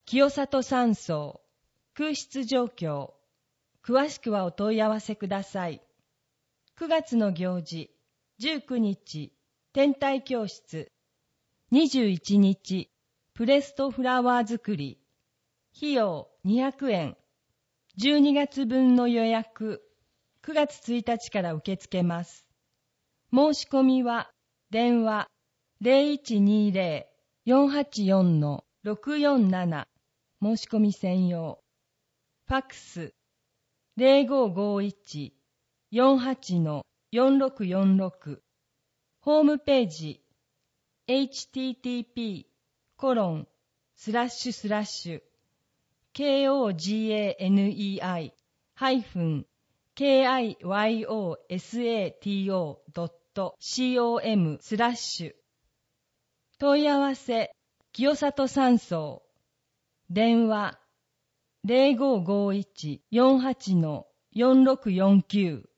清里山荘、空室状況。詳しくはお問い合わせください。9月の行事、19日、天体教室。21日、プレストフラワー作り。費用200円。12月分の予約、9月1日から受け付けます。申し込みは、電話 0120-484-647 申し込み専用。ファックス 0551-48-4646。ホームページ http://kogani-kiyosato.com/問い合わせ清里山荘。電話 0551-48-4649